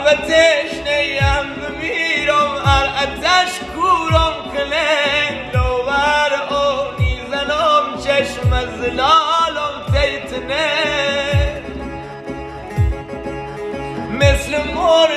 به تشنه‌ام بمیرم ار آتش کورم کنه لوبر آنی زنم چشم زلالم تیتنه مثل مور